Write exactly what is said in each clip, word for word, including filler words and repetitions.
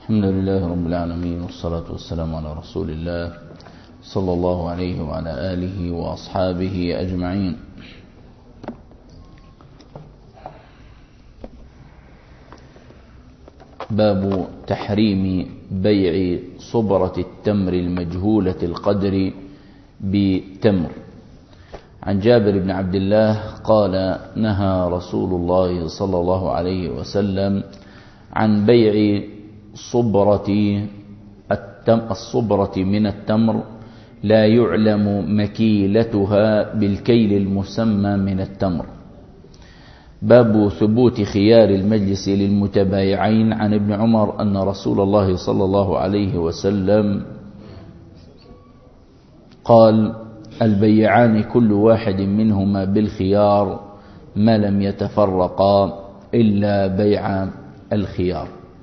الحمد لله رب العالمين، والصلاة والسلام على رسول الله صلى الله عليه وعلى آله وأصحابه أجمعين. باب تحريم بيع صبرة التمر المجهولة القدر بتمر. عن جابر بن عبد الله قال: نهى رسول الله صلى الله عليه وسلم عن بيع صبرة الصبرة من التمر لا يعلم مكيلتها بالكيل المسمى من التمر. باب ثبوت خيار المجلس للمتبايعين. عن ابن عمر أن رسول الله صلى الله عليه وسلم قال: البيعان كل واحد منهما بالخيار ما لم يتفرقا إلا بيع الخيار.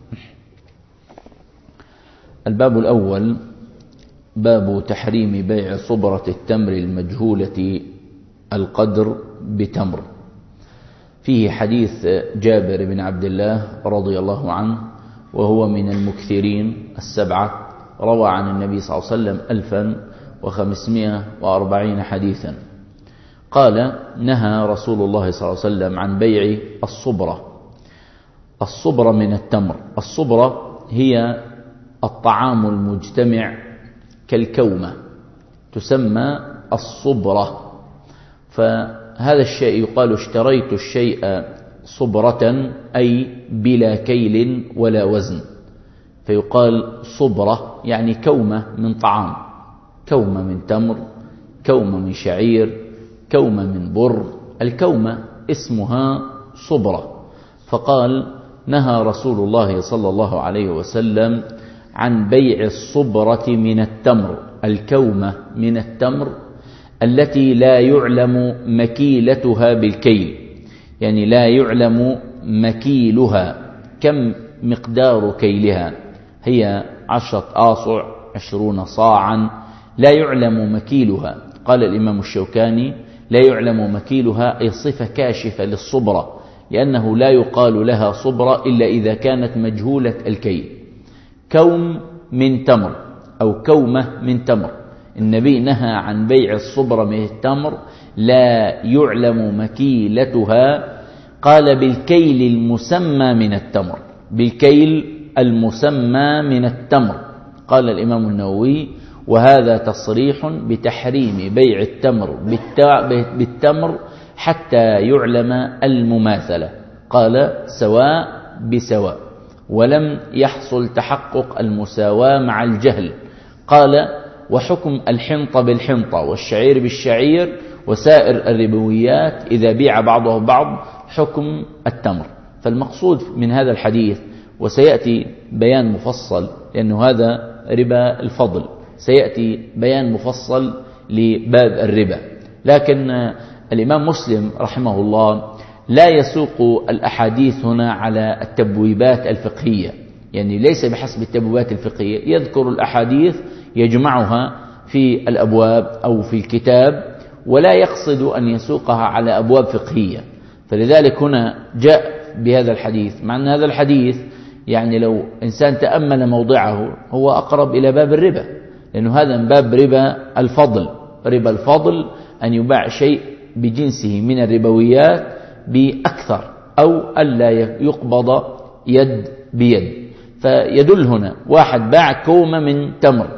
الباب الأول باب تحريم بيع صبرة التمر المجهولة القدر بتمر. فيه حديث جابر بن عبد الله رضي الله عنه، وهو من المكثرين السبعة، روى عن النبي صلى الله عليه وسلم ألفا وخمسمائة وأربعين حديثا. قال: نهى رسول الله صلى الله عليه وسلم عن بيع الصبرة. الصبرة من التمر. الصبرة هي الطعام المجتمع كالكومة، تسمى الصبرة. فهذا الشيء يقال: اشتريت الشيء صبرة، أي بلا كيل ولا وزن، فيقال صبرة يعني كومة من طعام، كومة من تمر، كومة من شعير، كومة من بر. الكومة اسمها صبرة. فقال: نهى رسول الله صلى الله عليه وسلم عن بيع الصبرة من التمر، الكومة من التمر التي لا يعلم مكيلتها بالكيل، يعني لا يعلم مكيلها، كم مقدار كيلها، هي عشرة آصع، عشرون صاعا، لا يعلم مكيلها. قال الإمام الشوكاني: لا يعلم مكيلها أي صفة كاشفة للصبرة، لأنه لا يقال لها صبرة إلا إذا كانت مجهولة الكيل. كوم من تمر أو كومة من تمر. النبي نهى عن بيع الصبرة من التمر لا يعلم مكيلتها. قال: بالكيل المسمى من التمر، بالكيل المسمى من التمر. قال الإمام النووي: وهذا تصريح بتحريم بيع التمر بالتمر حتى يعلم المماثلة. قال: سواء بسواء، ولم يحصل تحقق المساواة مع الجهل. قال: وحكم الحنطة بالحنطة والشعير بالشعير وسائر الربويات إذا بيع بعضه بعض حكم التمر. فالمقصود من هذا الحديث، وسيأتي بيان مفصل لأنه هذا ربا الفضل، سيأتي بيان مفصل لباب الربا، لكن الإمام مسلم رحمه الله لا يسوق الأحاديث هنا على التبويبات الفقهية، يعني ليس بحسب التبويبات الفقهية، يذكر الأحاديث يجمعها في الأبواب أو في الكتاب، ولا يقصد أن يسوقها على أبواب فقهية. فلذلك هنا جاء بهذا الحديث، مع أن هذا الحديث يعني لو إنسان تأمل موضعه هو أقرب إلى باب الربا، لأنه هذا من باب ربا الفضل. ربا الفضل أن يباع شيء بجنسه من الربويات بأكثر، أو ألا يقبض يد بيد. فيدل هنا واحد باع كومة من تمر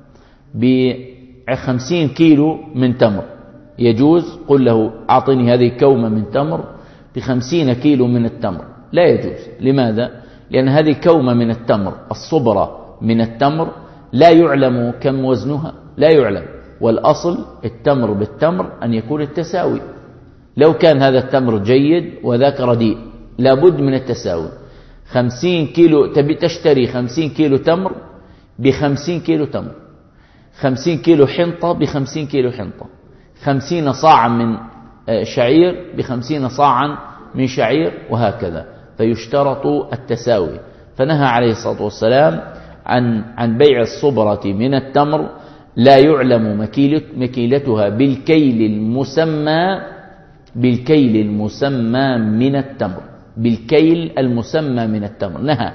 بخمسين كيلو من تمر، يجوز قل له: أعطني هذه كومة من تمر بخمسين كيلو من التمر. لا يجوز. لماذا؟ لأن هذه كومة من التمر، الصبرة من التمر، لا يعلم كم وزنها، لا يعلم. والأصل التمر بالتمر أن يكون التساوي. لو كان هذا التمر جيد وذاك رديء لابد من التساوي. خمسين كيلو تبي تشتري خمسين كيلو تمر بخمسين كيلو تمر، خمسين كيلو حنطة بخمسين كيلو حنطة، خمسين صاعا من شعير بخمسين صاعا من شعير، وهكذا. فيشترط التساوي. فنهى عليه الصلاة والسلام عن عن بيع الصبرة من التمر لا يعلم مكيلتها بالكيل المسمى بالكيل المسمى من التمر، بالكيل المسمى من التمر. نهى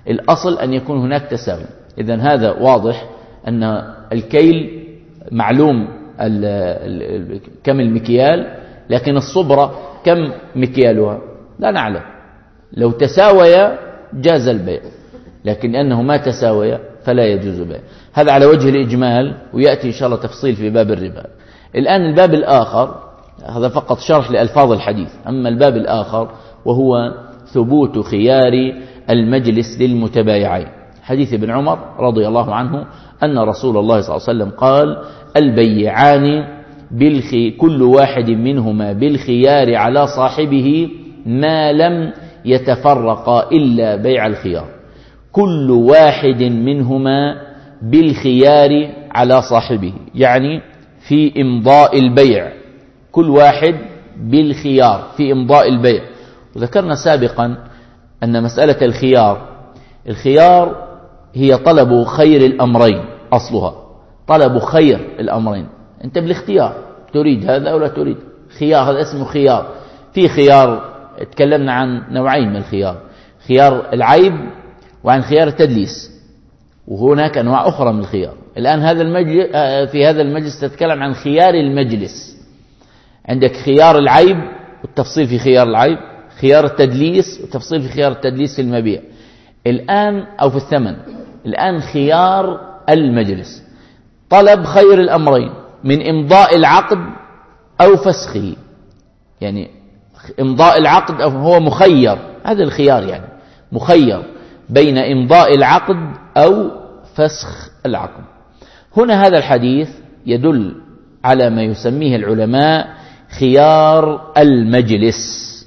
الأصل أن يكون هناك تساوي. إذن هذا واضح أن الكيل معلوم ال ال كم المكيال، لكن الصبرة كم مكيالها لا نعلم. لو تساوي جاز البيع، لكن لأنه ما تساوي فلا يجوز البيع. هذا على وجه الإجمال، ويأتي إن شاء الله تفصيل في باب الربا. الآن الباب الآخر، هذا فقط شرح لألفاظ الحديث. أما الباب الآخر وهو ثبوت خيار المجلس للمتبايعين. حديث ابن عمر رضي الله عنه أن رسول الله صلى الله عليه وسلم قال: البيعان بالخي كل واحد منهما بالخيار على صاحبه ما لم يتفرقا إلا بيع الخيار. كل واحد منهما بالخيار على صاحبه، يعني في إمضاء البيع، كل واحد بالخيار في إمضاء البيع. وذكرنا سابقا أن مسألة الخيار الخيار هي طلب خير الأمرين، أصلها طلب خير الأمرين. أنت بالاختيار تريد هذا أو لا تريد، خيار، هذا اسمه خيار. في خيار تكلمنا عن نوعين من الخيار: خيار العيب وعن خيار التدليس، وهناك أنواع أخرى من الخيار. الآن هذا المجلس في هذا المجلس تتكلم عن خيار المجلس. عندك خيار العيب والتفصيل في خيار العيب، خيار التدليس والتفصيل في خيار التدليس في المبيع الآن أو في الثمن. الآن خيار المجلس طلب خير الأمرين من إمضاء العقد أو فسخه، يعني إمضاء العقد أو هو مخير، هذا الخيار يعني مخير بين إمضاء العقد أو فسخ العقد. هنا هذا الحديث يدل على ما يسميه العلماء خيار المجلس.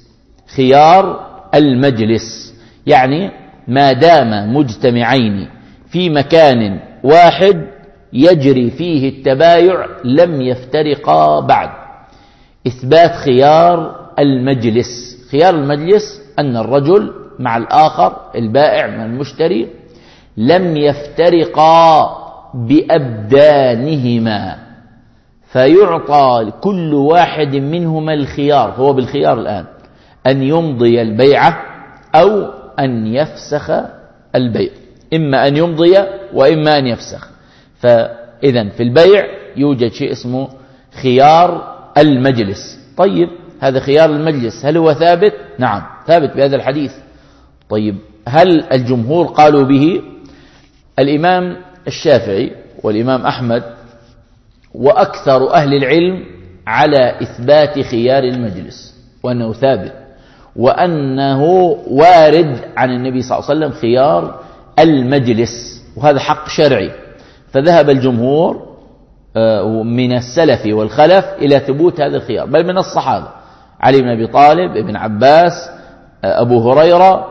خيار المجلس يعني ما دام مجتمعين في مكان واحد يجري فيه التبايع لم يفترقا بعد. إثبات خيار المجلس. خيار المجلس أن الرجل مع الآخر، البائع مع المشتري، لم يفترقا بأبدانهما، فيعطى كل واحد منهما الخيار، هو بالخيار الآن، أن يمضي البيعة أو أن يفسخ البيع، إما أن يمضي وإما أن يفسخ. فإذن في البيع يوجد شيء اسمه خيار المجلس. طيب هذا خيار المجلس هل هو ثابت؟ نعم ثابت بهذا الحديث. طيب هل الجمهور قالوا به؟ الإمام الشافعي والإمام أحمد وأكثر أهل العلم على إثبات خيار المجلس، وأنه ثابت، وأنه وارد عن النبي صلى الله عليه وسلم خيار المجلس، وهذا حق شرعي. فذهب الجمهور من السلف والخلف إلى ثبوت هذا الخيار، بل من الصحابة: علي بن أبي طالب، ابن عباس، أبو هريرة،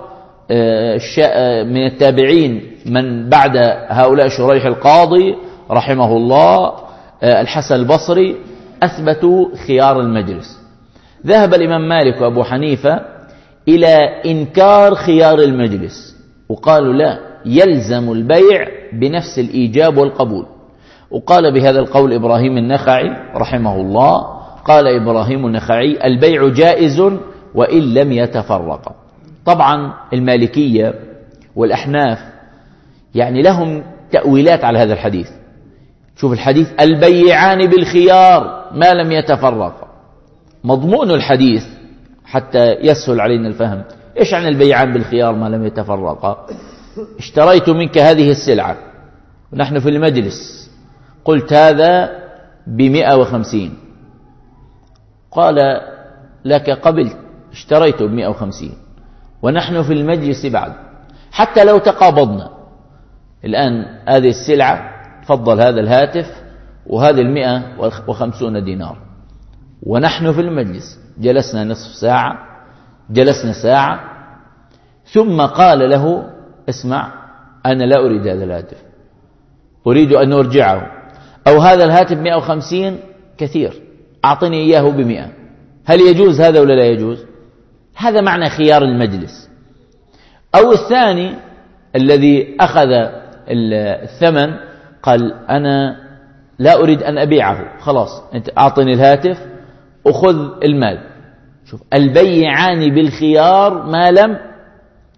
من التابعين من بعد هؤلاء شريح القاضي رحمه الله، الحسن البصري، أثبتوا خيار المجلس. ذهب الإمام مالك وأبو حنيفة إلى إنكار خيار المجلس، وقالوا لا، يلزم البيع بنفس الإيجاب والقبول. وقال بهذا القول إبراهيم النخعي رحمه الله، قال إبراهيم النخعي: البيع جائز وإن لم يتفرق. طبعا المالكية والأحناف يعني لهم تأويلات على هذا الحديث. شوف الحديث: البيعان بالخيار ما لم يتفرق. مضمون الحديث حتى يسهل علينا الفهم: إيش عن البيعان بالخيار ما لم يتفرق؟ اشتريت منك هذه السلعة ونحن في المجلس، قلت هذا بمئة وخمسين، قال لك قبلت، اشتريته بمئة وخمسين ونحن في المجلس بعد، حتى لو تقابضنا الآن هذه السلعة، تفضل هذا الهاتف وهذه المئة وخمسون دينار، ونحن في المجلس جلسنا نصف ساعة، جلسنا ساعة، ثم قال له: اسمع، أنا لا أريد هذا الهاتف، أريد أن أرجعه، أو هذا الهاتف مئة وخمسين كثير، أعطني إياه بمئة. هل يجوز هذا ولا لا يجوز؟ هذا معنى خيار المجلس. أو الثاني الذي أخذ الثمن قال: أنا لا أريد أن أبيعه، خلاص أنت أعطني الهاتف وخذ المال. شوف: البيعان بالخيار ما لم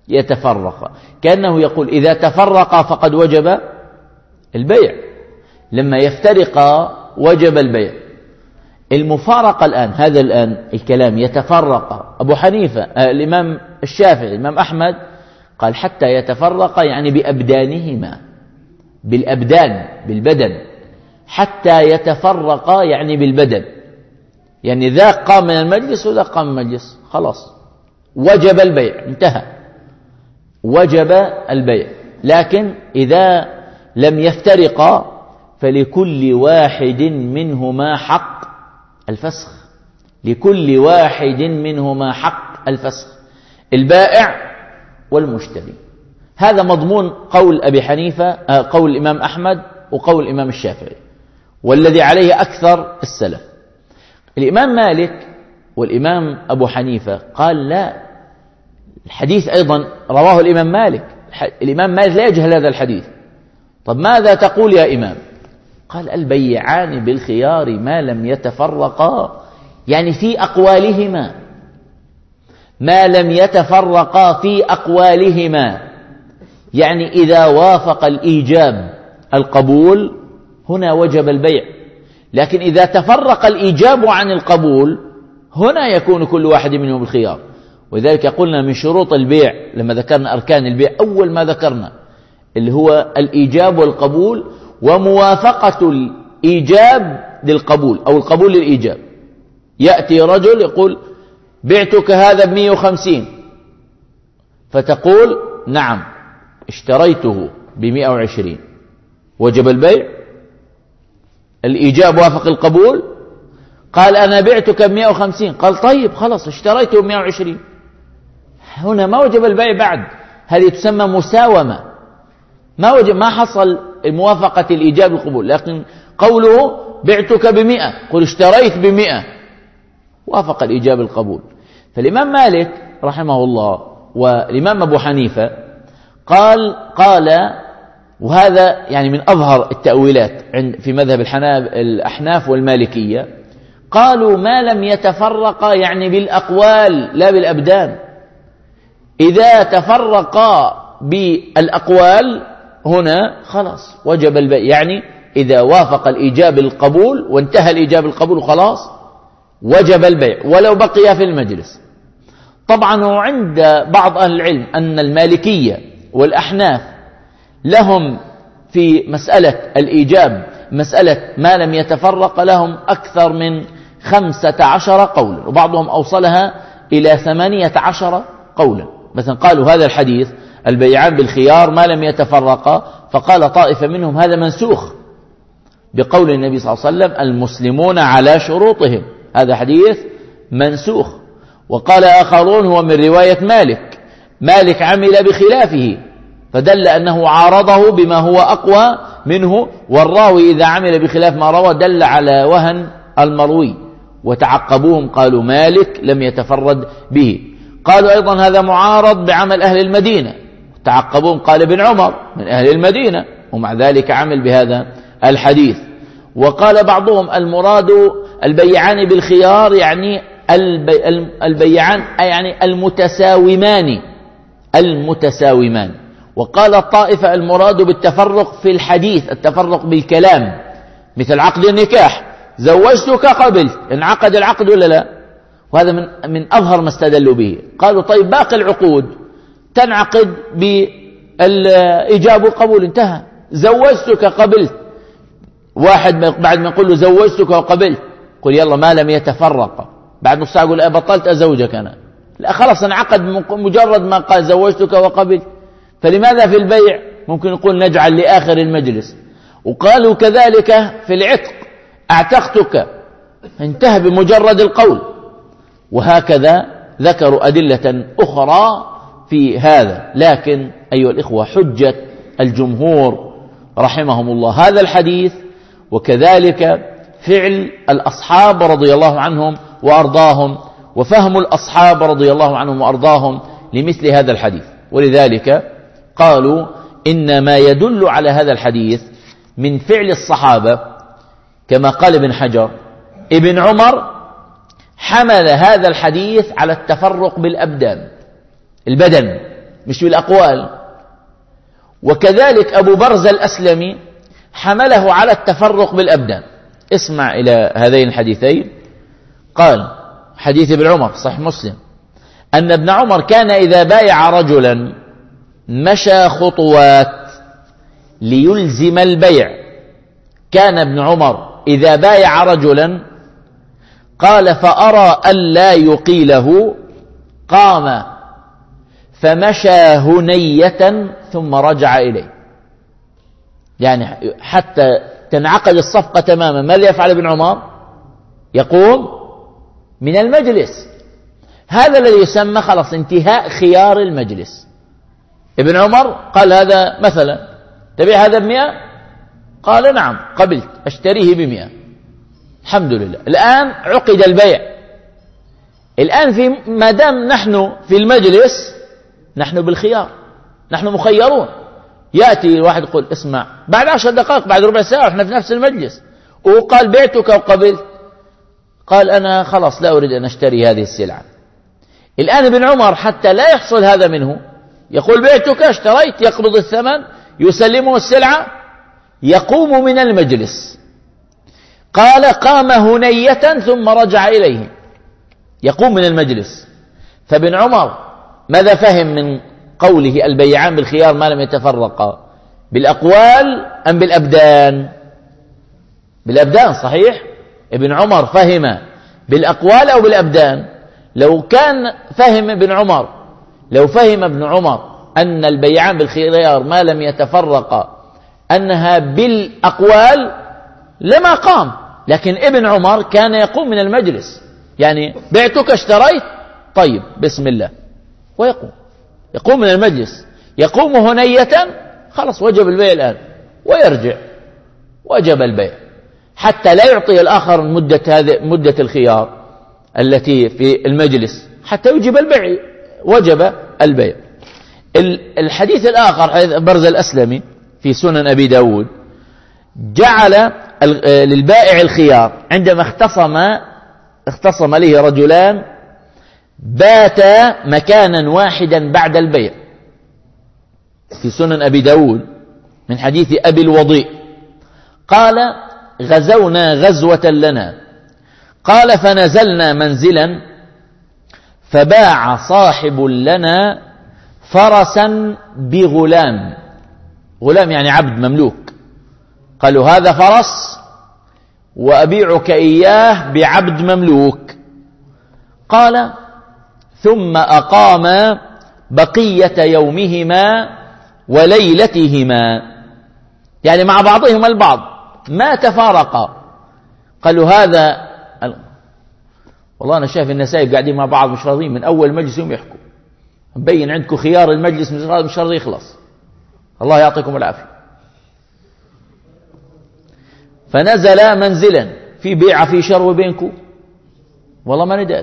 يتفرق، كأنه يقول إذا تفرق فقد وجب البيع، لما يفترق وجب البيع. المفارقة الآن، هذا الآن الكلام يتفرق، أبو حنيفة آه الإمام الشافعي الإمام أحمد قال حتى يتفرق يعني بأبدانهما، بالأبدان بالبدن، حتى يتفرق يعني بالبدن، يعني ذاك قام من المجلس وذاك قام من المجلس، خلاص وجب البيع، انتهى، وجب البيع. لكن إذا لم يفترقا فلكل واحد منهما حق الفسخ، لكل واحد منهما حق الفسخ، البائع والمشتري. هذا مضمون قول أبي حنيفة، قول الإمام أحمد وقول الإمام الشافعي، والذي عليه أكثر السلف. الإمام مالك والإمام أبو حنيفة قال لا، الحديث أيضا رواه الإمام مالك، الإمام مالك لا يجهل هذا الحديث. طب ماذا تقول يا إمام؟ قال البيعان بالخيار ما لم يتفرقا، يعني في أقوالهما، ما لم يتفرقا في أقوالهما، يعني إذا وافق الإيجاب القبول هنا وجب البيع، لكن إذا تفرق الإيجاب عن القبول هنا يكون كل واحد منهم بالخيار. وذلك قلنا من شروط البيع لما ذكرنا أركان البيع، أول ما ذكرنا اللي هو الإيجاب والقبول وموافقة الإيجاب للقبول أو القبول للإيجاب. يأتي رجل يقول بعتك هذا بمئة وخمسين، فتقول نعم اشتريته بمئة وعشرين، وجب البيع، الإيجاب وافق القبول. قال أنا بعتك بمئة وخمسين، قال طيب خلاص اشتريته بمئة وعشرين، هنا ما وجب البيع بعد، هذه تسمى مساومة، ما وجب، ما حصل موافقة الإيجاب والقبول. لكن قوله بعتك بمئة، قل اشتريت بمئة، وافق الإيجاب القبول. فالإمام مالك رحمه الله والإمام أبو حنيفة قال قال وهذا يعني من أظهر التأويلات في مذهب الأحناف والمالكية، قالوا ما لم يتفرقا يعني بالأقوال لا بالأبدان. إذا تفرقا بالأقوال هنا خلاص وجب البيع، يعني إذا وافق الإيجاب القبول وانتهى الإيجاب القبول خلاص وجب البيع ولو بقي في المجلس. طبعا وعند بعض أهل العلم أن المالكية والأحناف لهم في مسألة الإيجاب مسألة ما لم يتفرق لهم أكثر من خمسة عشر قولا، وبعضهم أوصلها إلى ثمانية عشر قولا. مثلا قالوا هذا الحديث البيعان بالخيار ما لم يتفرقا، فقال طائفة منهم هذا منسوخ بقول النبي صلى الله عليه وسلم المسلمون على شروطهم، هذا حديث منسوخ. وقال آخرون هو من رواية مالك، مالك عمل بخلافه فدل أنه عارضه بما هو أقوى منه، والراوي إذا عمل بخلاف ما روى دل على وهن المروي. وتعقبوهم قالوا مالك لم يتفرد به. قالوا أيضا هذا معارض بعمل أهل المدينة، تعقبوهم قال ابن عمر من أهل المدينة ومع ذلك عمل بهذا الحديث. وقال بعضهم المراد البيعان بالخيار يعني البيعان يعني المتساومان المتساومان. وقال الطائفة المراد بالتفرق في الحديث التفرق بالكلام، مثل عقد النكاح، زوجتك قبلت، انعقد العقد ولا لا؟ وهذا من من أظهر ما استدلوا به. قالوا طيب باقي العقود تنعقد بالإيجاب والقبول، انتهى. زوجتك قبلت، واحد بعد ما يقول له زوجتك وقبلت قل يلا ما لم يتفرق، بعد نص ساعة يقول بطلت أزوجك أنا، لا خلاص انعقد مجرد ما قال زوجتك وقبلت. فلماذا في البيع ممكن نقول نجعل لآخر المجلس؟ وقالوا كذلك في العتق اعتقتك، انتهى بمجرد القول. وهكذا ذكروا أدلة أخرى في هذا. لكن أيها الإخوة حجة الجمهور رحمهم الله هذا الحديث، وكذلك فعل الأصحاب رضي الله عنهم وأرضاهم، وفهم الأصحاب رضي الله عنهم وأرضاهم لمثل هذا الحديث. ولذلك قالوا إن ما يدل على هذا الحديث من فعل الصحابة كما قال ابن حجر، ابن عمر حمل هذا الحديث على التفرق بالأبدان، البدن مش بالأقوال. وكذلك أبو برزة الأسلمي حمله على التفرق بالأبدان. اسمع إلى هذين الحديثين. قال حديث ابن عمر صحيح مسلم أن ابن عمر كان إذا بايع رجلا مشى خطوات ليلزم البيع. كان ابن عمر إذا بايع رجلا قال فأرى ألا يقيله قام فمشى هنية ثم رجع إليه. يعني حتى تنعقد الصفقة تماما ما اللي يفعل ابن عمر؟ يقوم من المجلس. هذا الذي يسمى خلاص انتهاء خيار المجلس. ابن عمر قال هذا مثلا تبيع هذا بمئة؟ قال نعم قبلت أشتريه بمئة. الحمد لله الآن عقد البيع. الآن في ما دام نحن في المجلس نحن بالخيار، نحن مخيرون. يأتي واحد يقول اسمع بعد عشر دقائق بعد ربع ساعة احنا في نفس المجلس وقال بعتك وقبلت، قال أنا خلاص لا أريد أن أشتري هذه السلعة. الآن ابن عمر حتى لا يحصل هذا منه يقول بعتك اشتريت، يقبض الثمن يسلمه السلعة يقوم من المجلس. قال قام هنية ثم رجع إليه، يقوم من المجلس. فابن عمر ماذا فهم من قوله البيعان بالخيار ما لم يتفرقا؟ بالأقوال أم بالأبدان؟ بالأبدان صحيح. ابن عمر فهم بالأقوال أو بالأبدان؟ لو كان فهم ابن عمر لو فهم ابن عمر أن البيعان بالخيار ما لم يتفرقا أنها بالأقوال لما قام. لكن ابن عمر كان يقوم من المجلس، يعني بعتك اشتريت طيب بسم الله ويقوم، يقوم من المجلس، يقوم هنية خلاص وجب البيع الآن ويرجع وجب البيع حتى لا يعطي الآخر مدة هذه مدة الخيار التي في المجلس حتى يجب البيع، وجب البيع. الحديث الآخر حديث برزة الأسلمي في سنن أبي داود جعل للبائع الخيار عندما اختصم اختصم له رجلان باتا مكانا واحدا بعد البيع في سنن أبي داود من حديث أبي الوضيء قال غزونا غزوة لنا قال فنزلنا منزلا فباع صاحب لنا فرسا بغلام. غلام يعني عبد مملوك. قالوا هذا فرس وأبيعك إياه بعبد مملوك. قال ثم أقام بقية يومهما وليلتهما، يعني مع بعضهم البعض ما تفارقا. قالوا هذا والله أنا شايف النسائب قاعدين مع بعض مش راضين من أول مجلس يوم يحكوا، مبين عندكم خيار المجلس مش راضي يخلص، الله يعطيكم العافية. فنزل منزلا في بيعة في شرو بينكم والله ما نداري.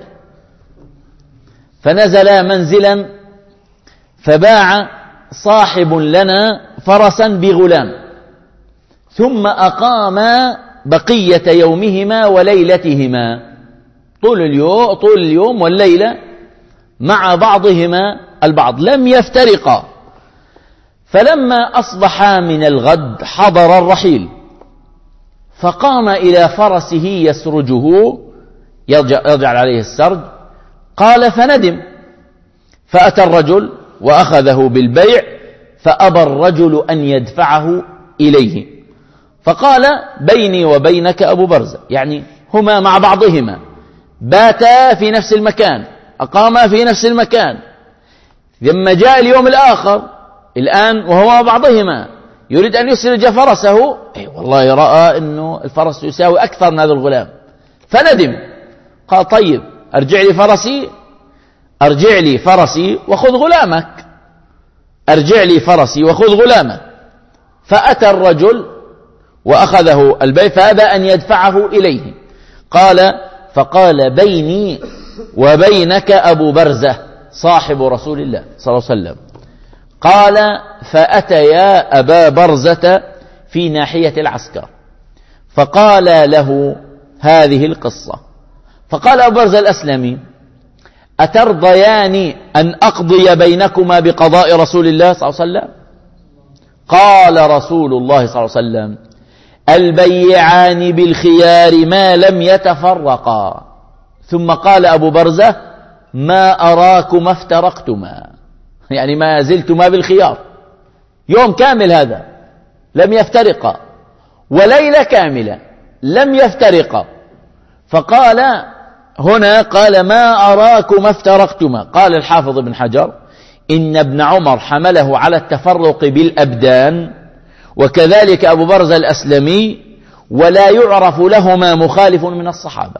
فنزل منزلا فباع صاحب لنا فرسا بغلام ثم أقام بقية يومهما وليلتهما، طول اليوم طول اليوم والليلة مع بعضهما البعض لم يفترقا. فلما أصبحا من الغد حضر الرحيل فقام إلى فرسه يسرجه يرجع عليه السرج. قال فندم فأتى الرجل وأخذه بالبيع فأبى الرجل أن يدفعه إليه. فقال بيني وبينك أبو برزة، يعني هما مع بعضهما باتا في نفس المكان أقاما في نفس المكان، لما جاء اليوم الآخر الآن وهو مع بعضهما يريد أن يسرج فرسه، أي والله رأى أنه الفرس يساوي أكثر من هذا الغلام فندم. قال طيب أرجع لي فرسي أرجع لي فرسي وخذ غلامك أرجع لي فرسي وخذ غلامك. فأتى الرجل وأخذه البيع فأبى أن يدفعه إليه. قال فقال بيني وبينك أبو برزة صاحب رسول الله صلى الله عليه وسلم. قال فأتيا أبا برزة في ناحية العسكر فقال له هذه القصة. فقال أبو برزة الأسلمي أترضيان أن أقضي بينكما بقضاء رسول الله صلى الله عليه وسلم؟ قال رسول الله صلى الله عليه وسلم: البيعان بالخيار ما لم يتفرقا. ثم قال أبو برزة: ما أراكما افترقتما، يعني ما زلتما بالخيار، يوم كامل هذا لم يفترقا، وليلة كاملة لم يفترقا. فقال هنا قال: ما أراكما افترقتما. قال الحافظ ابن حجر: إن ابن عمر حمله على التفرق بالأبدان، وكذلك أبو برزة الأسلمي، ولا يعرف لهما مخالف من الصحابة.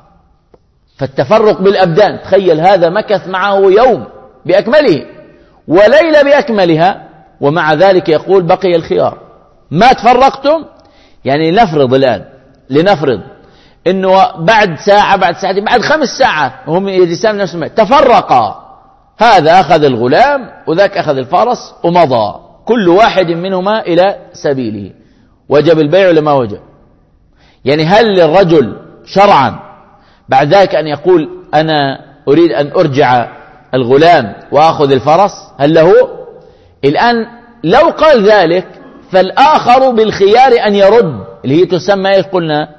فالتفرق بالأبدان، تخيل هذا مكث معه يوم بأكمله وليلة بأكملها، ومع ذلك يقول بقي الخيار. ما تفرقتم، يعني نفرض الآن، لنفرض إنه بعد ساعة بعد ساعتين بعد خمس ساعات هم يجلسان نفس الماء تفرقا، هذا أخذ الغلام وذاك أخذ الفرس ومضى، كل واحد منهما إلى سبيله، وجب البيع ولا ما وجب؟ يعني هل للرجل شرعا بعد ذلك أن يقول أنا أريد أن أرجع الغلام وأخذ الفرس؟ هل له؟ الآن لو قال ذلك فالآخر بالخيار أن يرد، اللي هي تسمى إيش قلنا؟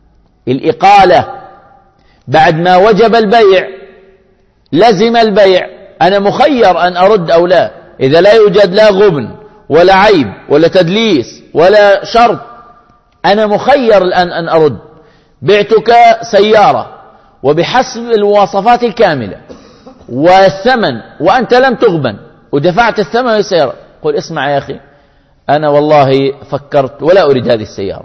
الإقالة. بعد ما وجب البيع لزم البيع، أنا مخير أن أرد أو لا، إذا لا يوجد لا غبن ولا عيب ولا تدليس ولا شرط، أنا مخير الآن أن أرد. بعتك سيارة وبحسب المواصفات الكاملة والثمن وأنت لم تغبن ودفعت الثمن للسيارة، قل اسمع يا أخي، أنا والله فكرت ولا أريد هذه السيارة،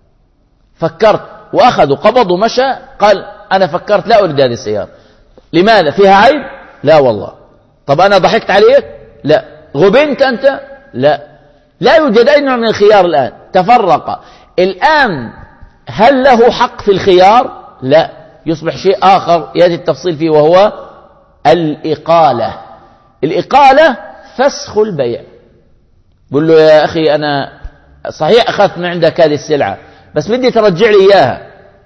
فكرت وأخذوا قبضوا مشى، قال أنا فكرت لا أريد هذه السيارة. لماذا؟ فيها عيب؟ لا والله. طب أنا ضحكت عليك؟ لا. غبنت أنت؟ لا. لا يوجد أي نوع من الخيار الآن، تفرق. الآن هل له حق في الخيار؟ لا، يصبح شيء آخر يأتي التفصيل فيه، وهو الإقالة. الإقالة فسخ البيع، قل له يا أخي أنا صحيح أخذت من عندك هذه السلعة بس بدي ترجع لي إياها،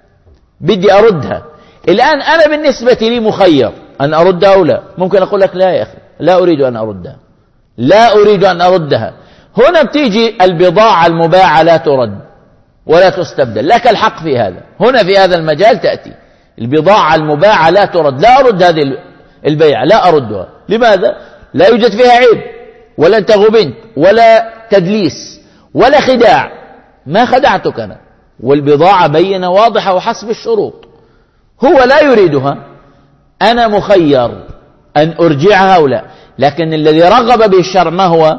بدي أردها. الآن أنا بالنسبة لي مخير أن أردها أو لا. ممكن أقول لك لا يا أخي لا أريد أن أردها، لا أريد أن أردها. هنا بتيجي البضاعة المباعة لا ترد ولا تستبدل، لك الحق في هذا. هنا في هذا المجال تأتي البضاعة المباعة لا ترد، لا أرد هذه البيعة، لا أردها. لماذا؟ لا يوجد فيها عيب ولا أنت غبنت ولا تدليس ولا خداع، ما خدعتك أنا، والبضاعة بينة واضحة وحسب الشروط. هو لا يريدها، أنا مخير أن أرجعها أو لا. لكن الذي رغب به الشرع ما هو؟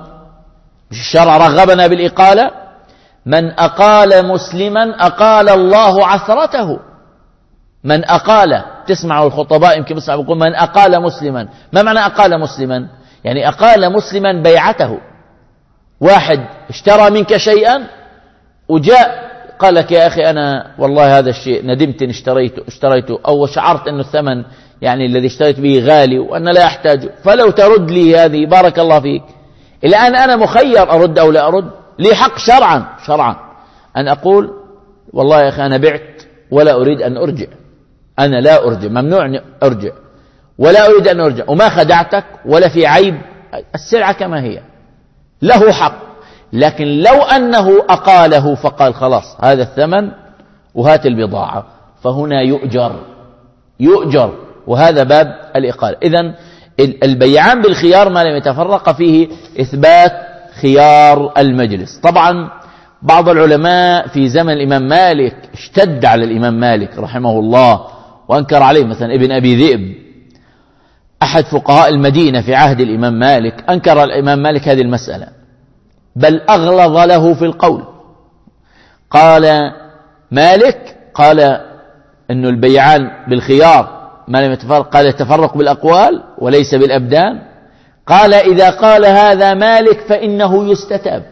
الشرع رغبنا بالإقالة. من أقال مسلما أقال الله عثرته. من أقال، تسمعوا الخطباء يمكن بس يقول من أقال مسلما. ما معنى أقال مسلما؟ يعني أقال مسلما بيعته. واحد اشترى منك شيئا وجاء قال لك يا أخي أنا والله هذا الشيء ندمت إن اشتريته, اشتريته أو شعرت أن الثمن يعني الذي اشتريت به غالي وأن لا أحتاجه، فلو ترد لي هذه بارك الله فيك. الآن أنا مخير أرد أو لا أرد، لي حق شرعا شرعا أن أقول والله يا أخي أنا بعت ولا أريد أن أرجع، أنا لا أرجع، ممنوع أن أرجع ولا أريد أن أرجع، وما خدعتك ولا في عيب، السلعة كما هي، له حق. لكن لو أنه أقاله فقال خلاص هذا الثمن وهات البضاعة، فهنا يؤجر يؤجر وهذا باب الإقالة. إذن البيعان بالخيار ما لم يتفرق فيه إثبات خيار المجلس. طبعا بعض العلماء في زمن الإمام مالك اشتد على الإمام مالك رحمه الله وأنكر عليه، مثلا ابن أبي ذئب أحد فقهاء المدينة في عهد الإمام مالك، أنكر الإمام مالك هذه المسألة، بل أغلظ له في القول. قال مالك قال أن البيعان بالخيار ما لم يتفرق، قال التفرق بالأقوال وليس بالأبدان. قال إذا قال هذا مالك فإنه يستتاب،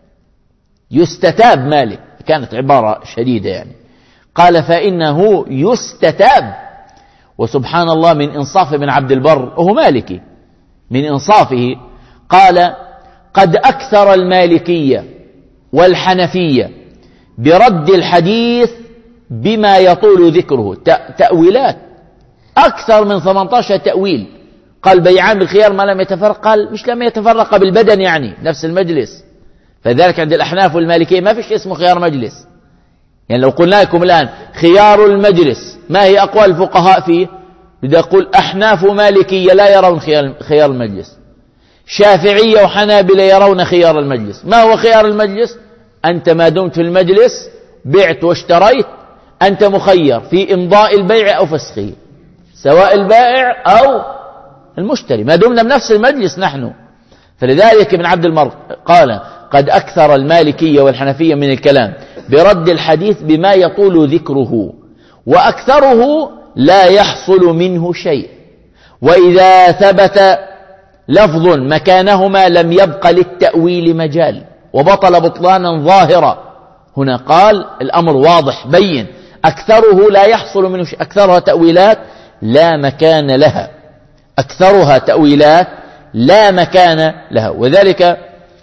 يستتاب مالك، كانت عبارة شديدة يعني. قال فإنه يستتاب. وسبحان الله من إنصاف ابن عبد البر وهو مالكي، من إنصافه قال قد أكثر المالكية والحنفية برد الحديث بما يطول ذكره، تأويلات أكثر من ثمانية عشر تأويل قال بيعان بالخيار ما لم يتفرق، قال مش لم يتفرق بالبدن يعني نفس المجلس. فذلك عند الأحناف والمالكية ما فيش اسمه خيار مجلس. يعني لو قلنا لكم الآن خيار المجلس ما هي أقوال الفقهاء فيه؟ بدي أقول أحناف ومالكية لا يرون خيار المجلس، شافعية وحنابلة يرون خيار المجلس. ما هو خيار المجلس؟ أنت ما دمت في المجلس بعت واشتريت أنت مخير في إمضاء البيع أو فسخه، سواء البائع أو المشتري ما دمنا بنفس المجلس نحن. فلذلك ابن عبد البر قال قد أكثر المالكية والحنفية من الكلام برد الحديث بما يطول ذكره، وأكثره لا يحصل منه شيء، وإذا ثبت لفظ مكانهما لم يبق للتأويل مجال، وبطل بطلانا ظاهرا. هنا قال الأمر واضح بين، أكثره لا يحصل منه شيء، أكثرها تأويلات لا مكان لها، أكثرها تأويلات لا مكان لها. وذلك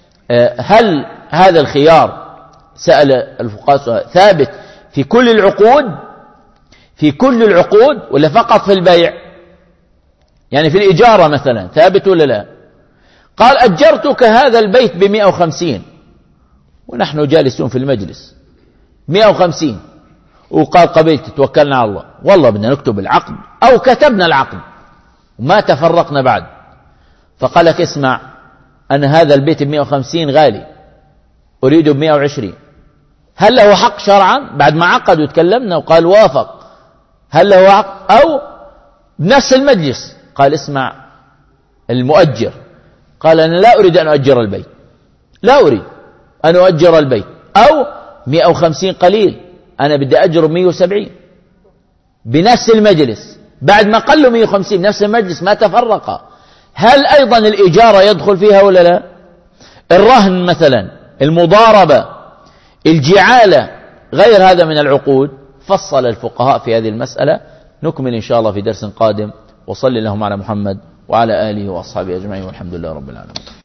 هل هذا الخيار سأل الفقهاء ثابت في كل العقود، في كل العقود ولا فقط في البيع؟ يعني في الإجارة مثلا ثابت ولا لا؟ قال أجرتك هذا البيت بمئة وخمسين ونحن جالسون في المجلس مئة وخمسين، وقال قبلت توكلنا على الله، والله بدنا نكتب العقد أو كتبنا العقد وما تفرقنا بعد. فقال لك اسمع أنا هذا البيت بمئة وخمسين غالي أريده بمئة وعشرين، هل له حق شرعا؟ بعد ما عقد وتكلمنا وقال وافق، هل له حق؟ أو بنفس المجلس قال اسمع المؤجر قال أنا لا أريد أن أؤجر البيت، لا أريد أن أؤجر البيت، أو مئة وخمسين قليل أنا بدي أجر مئة وسبعين، بنفس المجلس بعد ما قال له مئة وخمسين نفس المجلس ما تفرق. هل أيضا الإجارة يدخل فيها ولا لا؟ الرهن مثلا، المضاربة، الجعالة، غير هذا من العقود. فصل الفقهاء في هذه المسألة. نكمل إن شاء الله في درس قادم. وصلي اللهم على محمد وعلى آله وأصحابه أجمعين، والحمد لله رب العالمين.